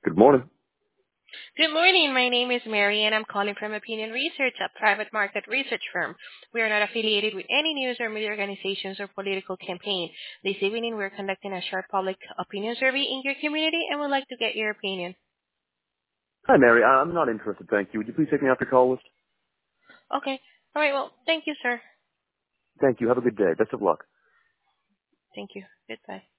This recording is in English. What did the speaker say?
Good morning. Good morning. My name is Mary, and I'm calling from Opinion Research, a private market research firm. We are not affiliated with any news or media organizations or political campaign. This evening, we're conducting a short public opinion survey in your community and would like to get your opinion. Hi, Mary. I'm not interested, thank you. Would you please take me off your call list? Okay. All right. Well, thank you, sir. Thank you. Have a good day. Best of luck. Thank you. Goodbye.